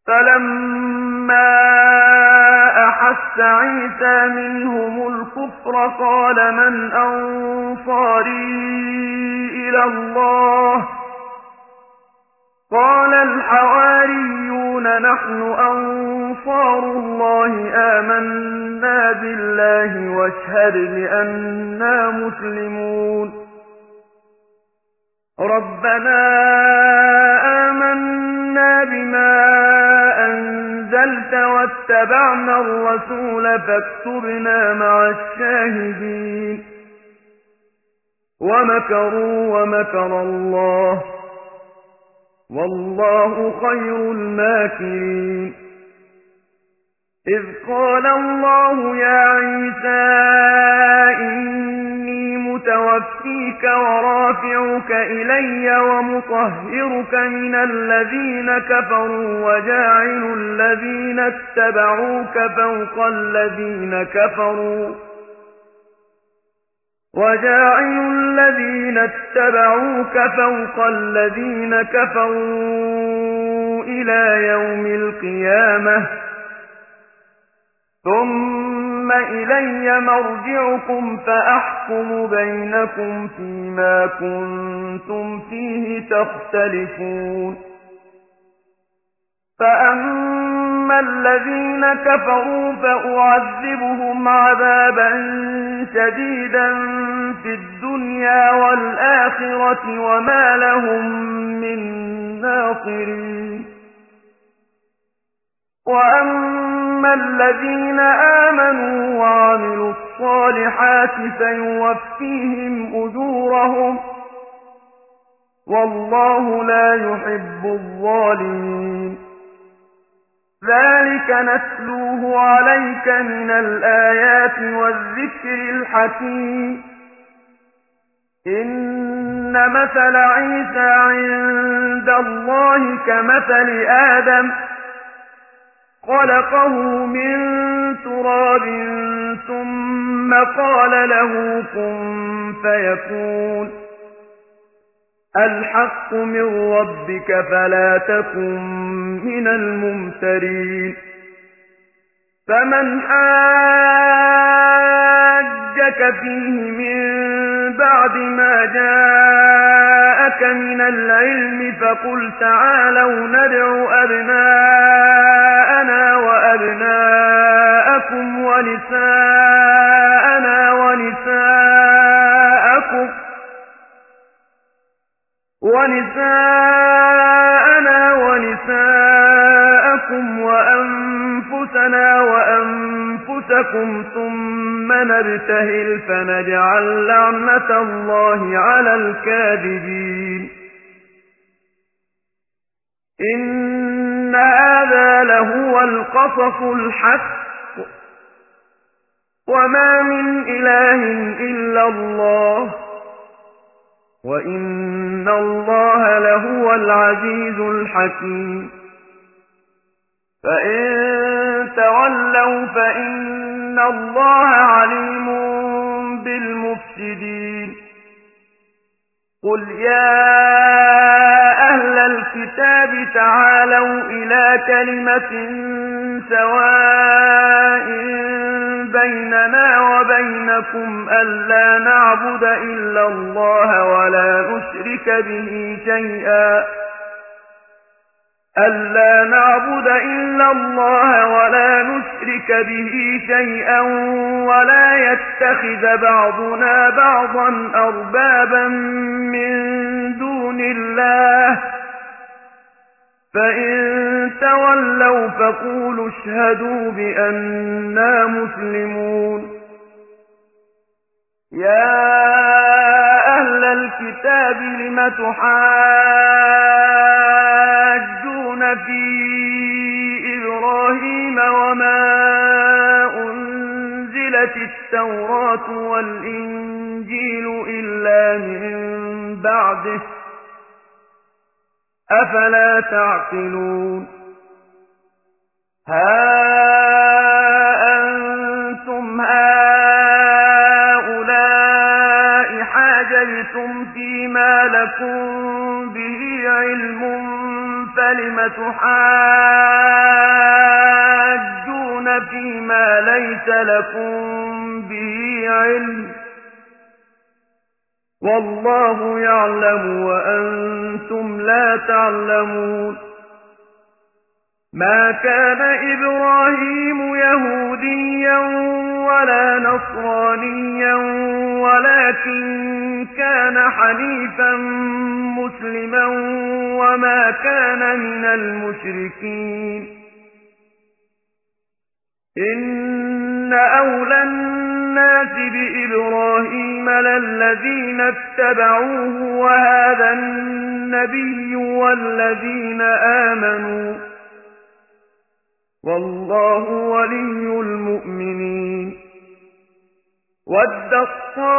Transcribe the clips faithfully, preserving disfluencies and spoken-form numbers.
فلما أحس عيسى منهم الكفر قال من أنصاري إلى الله قال الحواريون نحن أنصار الله آمنا بالله واشهد بأننا مسلمون ربنا آمنا بما أنزلت واتبعنا الرسول فاكتبنا مع الشاهدين ومكروا ومكر الله والله خير الماكرين إذ قال الله يا عيسى إني متوفيك ورافعك إلي ومطهرك من الذين كفروا وجاعل الذين اتبعوك فوق الذين كفروا وجاعل الذين اتبعوك فوق الذين كفروا إلى يوم القيامة ثم إلي مرجعكم فأحكم بينكم فيما كنتم فيه تختلفون فأما الذين كفروا فأعذبهم عذابا شديدا في الدنيا والآخرة وما لهم من ناصرين وأما الذين آمنوا وعملوا الصالحات فيوفيهم أجورهم والله لا يحب الظالمين ذلك نتلوه عليك من الآيات والذكر الحكيم إن مثل عيسى عند الله كمثل آدم خلقه من تراب ثم قال له كن فيكون الحق من ربك فلا تكن من الممترين فمن حاجك فيه من بعد ما جاءك من العلم فقل تعالوا ندع أبناءنا وأبناءكم ونساءنا ونساءكم ونساءنا ونساءكم وأنفسنا وأنفسكم ثم نبتهل فنجعل لعنة الله على الكاذبين إن هذا لهو القصص الحق وما من إله إلا الله وإن الله لهو العزيز الحكيم فإن تولوا فإن الله عليم بالمفسدين قل يا أهل الكتاب تعالوا إلى كلمة سواء بيننا وبينكم ألا نعبد إلا الله ولا نشرك به شيئا ألا نعبد إلا الله ولا نشرك به شيئا ولا يتخذ بعضنا بعضا أربابا من دون الله فإن تولوا فقولوا اشهدوا بأننا مسلمون يا أهل الكتاب لم تحاجون في إبراهيم وما أنزلت التوراة والإنجيل إلا من بعده أفلا تعقلون ها أنتم هؤلاء حاججتم فيما لكم به علم فلم تحاجون ليس لكم به علم والله يعلم وأنتم لا تعلمون ما كان إبراهيم يهوديا ولا نصرانيا ولكن كان حنيفا مسلما وما كان من المشركين إن أولى الناس بإبراهيم للذين اتبعوه وهذا النبي والذين آمنوا والله ولي المؤمنين ودت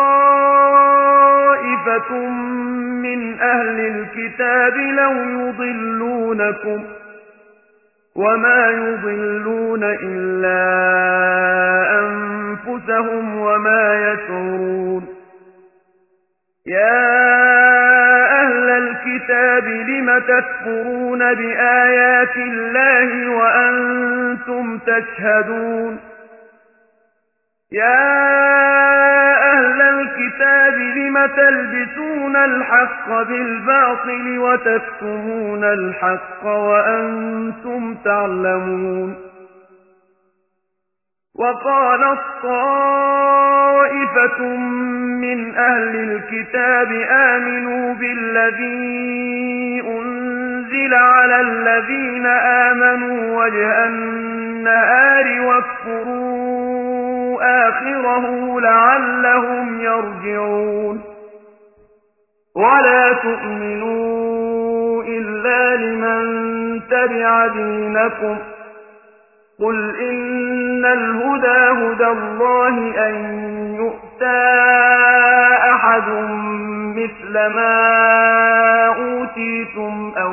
طائفة من أهل الكتاب لو يضلونكم وما يضلون إلا أنفسهم وما يشعرون يا أهل الكتاب لم تكفرون بآيات الله وأنتم تشهدون يا أهل الكتاب لم تلبسون الحق بالباطل وتكتمون الحق وأنتم تعلمون وقالت طائفة من أهل الكتاب آمنوا بالذي أنزل على الذين آمنوا وجه النهار واكفروا آخره لعلهم يرجعون ولا تؤمنوا إلا لمن تبع دينكم قل إن الهدى هدى الله أن يؤتى أحد مثل ما أوتيتم أو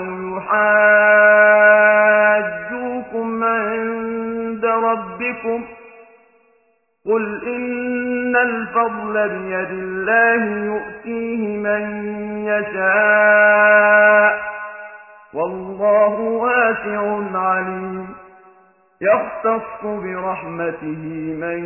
يحاجوكم عند ربكم قل إن الفضل بيد الله يؤتيه من يشاء والله واسع عليم يختص برحمته من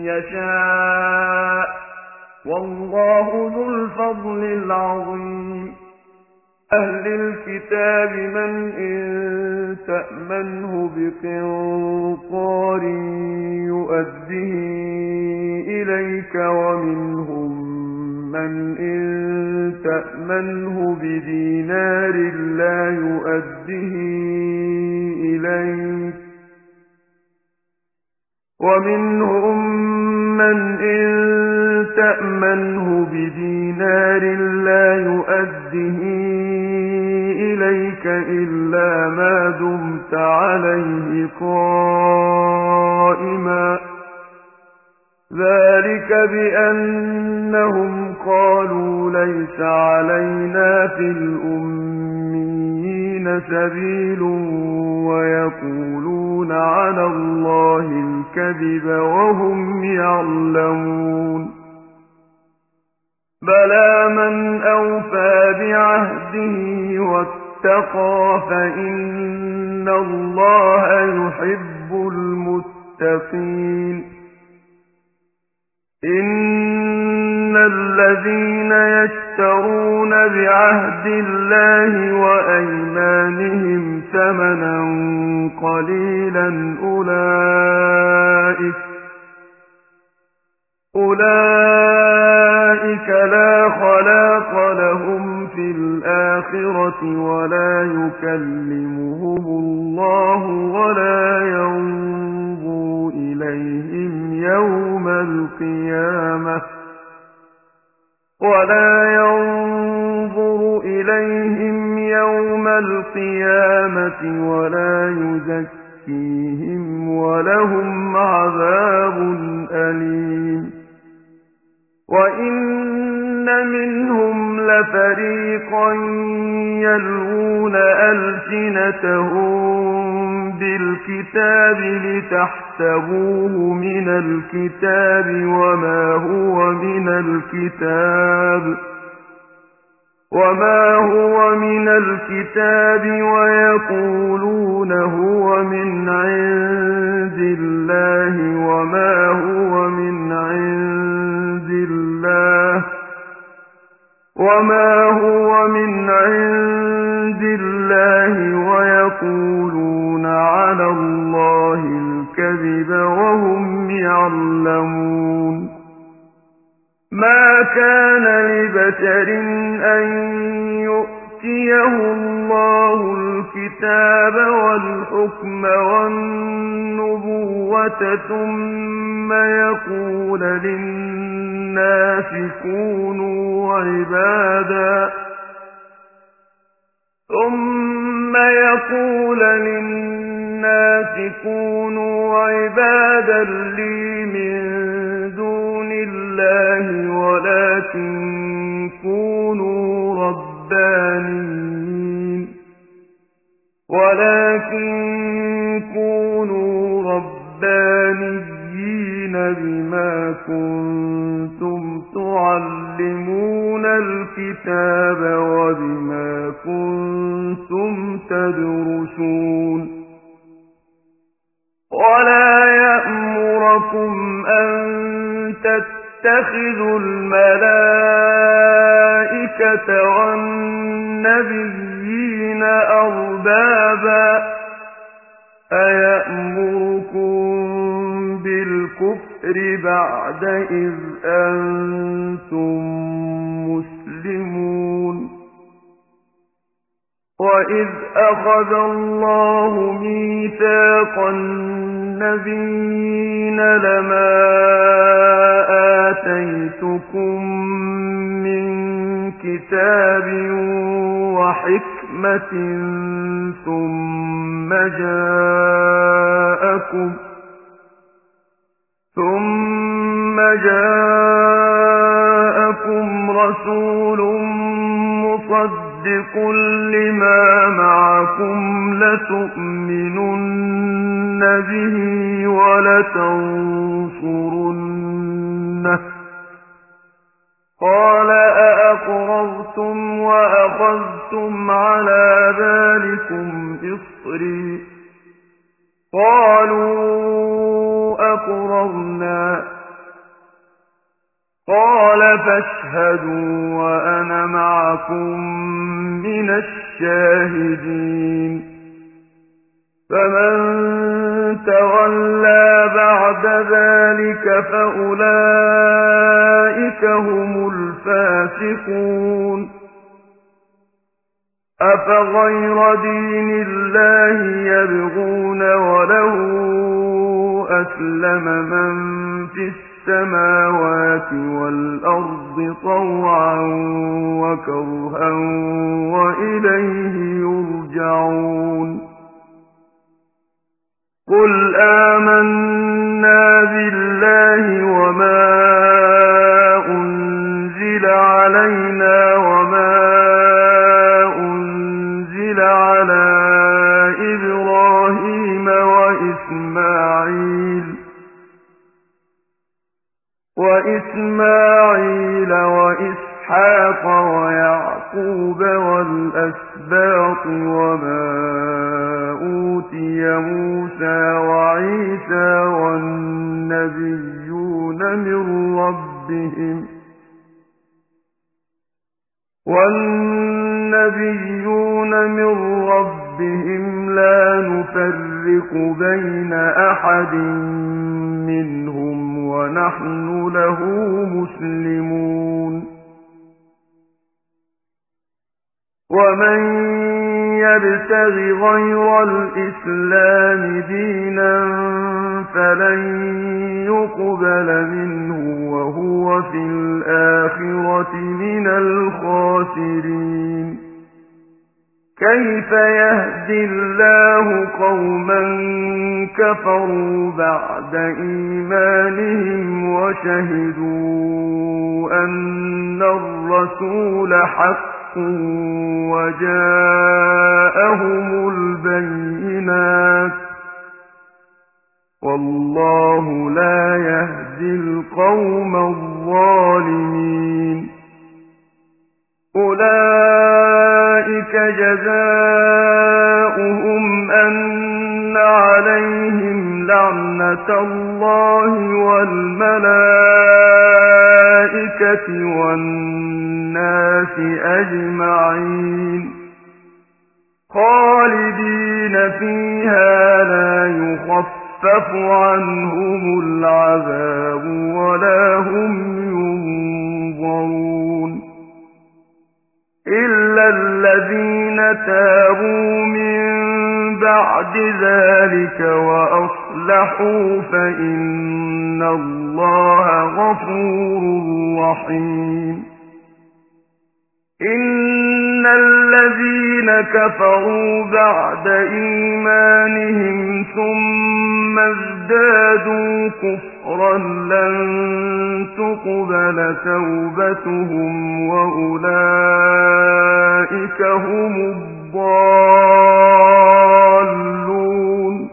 يشاء والله ذو الفضل العظيم أهل الكتاب من إن تأمنه بقنطار يؤده إليك ومنهم من إن تأمنه بدينار لا يؤده إليك ومنهم من إن تأمنه بدينار لا يؤده إليك إلا ما دمت عليه قائما ذلك بأنهم قالوا ليس علينا في الأميين سبيل ويقولون على الله الكذب وهم يعلمون بلى من أوفى بعهده واتقى فإن الله يحب المتقين إن الذين يشترون بعهد الله وأيمانهم ثمنا قليلا أولئك أولئك لا خلاق لهم في الآخرة ولا يكلمهم الله ولا ينظر إليهم يوم القيامة ولا ينظر إليهم يوم القيامة ولا يزكيهم ولهم عذاب أليم وإن منهم لفريقا يلوون ألسنتهم بالكتاب لتحسبوه من الكتاب وما هو من الكتاب وما هو من الكتاب ويقولون هو من عند الله وما بشر أن يؤتيه الله الكتاب والحكم والنبوة ثم يقول للناس كونوا عبادا ثم يقول للناس كونوا عبادا لي من دون الله ولكن كونوا ربانيين ولكن كونوا ربانيين بما كنتم تعلمون الكتاب وبما كنتم تدرسون ولا يأمركم أن تتخذوا الملائكة والنبيين أربابا أيأمركم بالكفر بعد إذ أنتم مسلمون وإذ أخذ الله ميثاق النبيين لما آتيتكم من كتاب وحكمة ثم جاءكم ثم جاءكم رسول مصدق لما معكم لتؤمنن به ولتنصرنه قال أأقررتم وأخذتم على ذلكم إصري قالوا أقررنا قال فاشهدوا وأنا معكم من الشاهدين فمن تولى بعد ذلك فأولئك هم الفاسقون أفغير دين الله يبغون وله أسلم من في السماوات والأرض طوعا وكرها وإليه يرجعون قل آمنا بالله وما أنزل علينا وما أنزل على إبراهيم وإسماعيل وإسماعيل وإسحاق ويعقوب والأسباط وما أوتي موسى وعيسى والنبيون من ربهم والنبيون من ربهم لا نفرق بين أحد منهم ونحن له مسلمون ومن يبتغ غير الإسلام دينا فلن يقبل منه وهو في الآخرة من الخاسرين كيف يهدي الله قوما كفروا بعد إيمانهم وشهدوا أن الرسول حق وجاءهم البينات والله لا يهدي القوم الظالمين أولئك جزاؤهم أن عليهم لعنة الله والملائكة والناس أجمعين خالدين فيها لا يخفف عنهم العذاب ولا هم ينظرون إلا الذين تابوا من بعد ذلك وأصلحوا فإن الله غفور رحيم إن الذين كفروا بعد إيمانهم ثم ازدادوا كفرا لن تقبل توبتهم وأولئك هم الضالون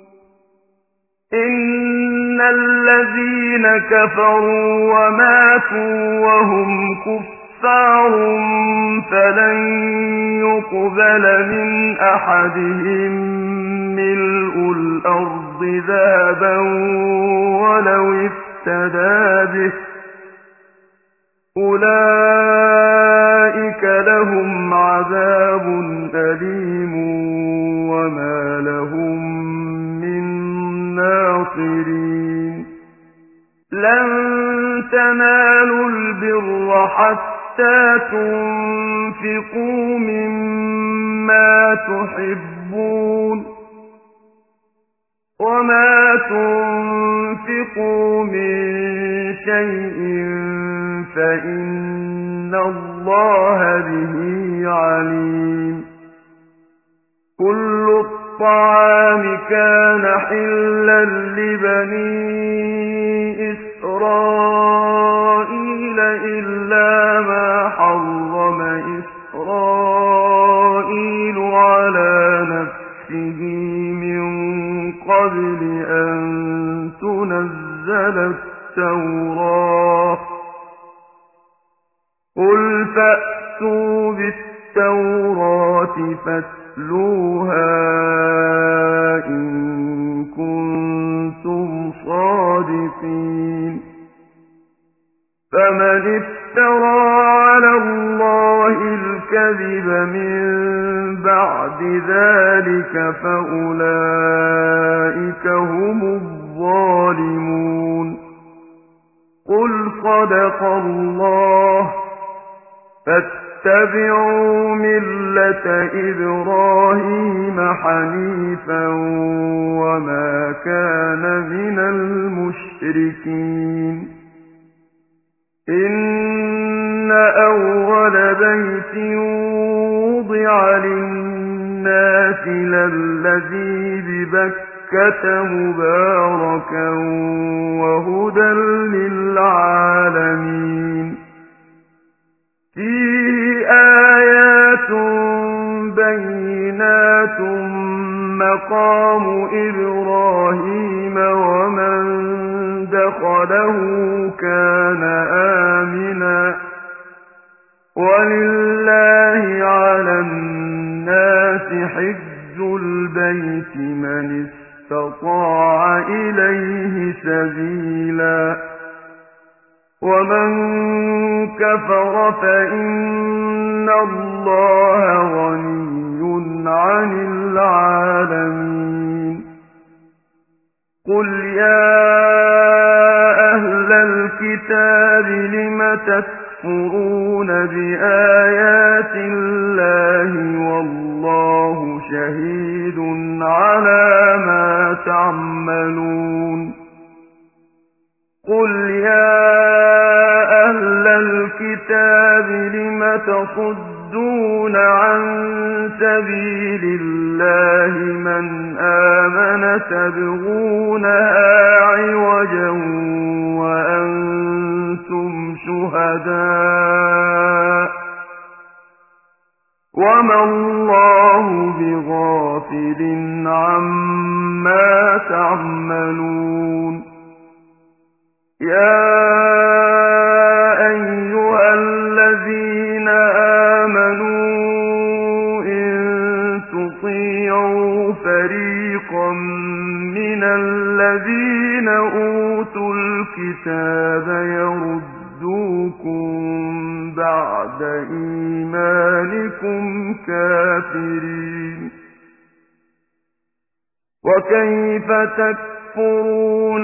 إن الذين كفروا وماتوا وهم كفار كفار فلن يقبل من أحدهم ملء الأرض ذهبا ولو افتدى به أولئك لهم عذاب أليم وما لهم من ناصرين لن تنالوا البر حتى تنفقوا مما تحبون وما تنفقوا من شيء فإن الله به عليم كل الطعام كان حلا لبني إسرائيل إلا ما حرم إسرائيل على نفسه من قبل أن تنزل التوراة قل فأتوا بالتوراة فاتلوها إن كنتم صادقين فمن افترى على الله الكذب من بعد ذلك فأولئك هم الظالمون قل صدق الله فاتبعوا ملة إبراهيم حنيفا وما كان من المشركين إن أول بيت وضع للناس للذي ببكة مباركا وهدى للعالمين فيه آيات بينات مقام إبراهيم ومن دخله كان آمنا ولله على الناس حج البيت من استطاع إليه سبيلا ومن كفر فإن الله غني عن العالمين قل يا أهل الكتاب لم تكفرون بآيات الله والله شهيد على ما تعملون قل يا أهل الكتاب لم تصدون عن سبيل الله من آمن تبغونها عوجا وأنتم شهداء وما الله بغافل عما تعملون يا أيها الذين آمنوا إن تطيعوا فريقا من الذين أوتوا الكتاب يردوكم بعد إيمانكم كافرين وكيف تكفرون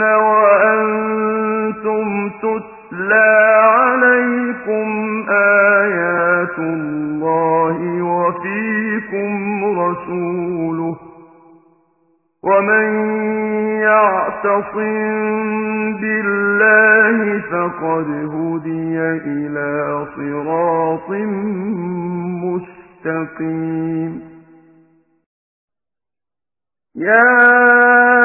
وأنتم تتلى عليكم آيات آيَاتُ اللَّهِ وَفِيكُمْ رَسُولُهُ وَمَن يَعْتَصِم بِاللَّهِ فَقَدْ هُدِيَ إِلَىٰ صِرَاطٍ مُّسْتَقِيمٍ. يَا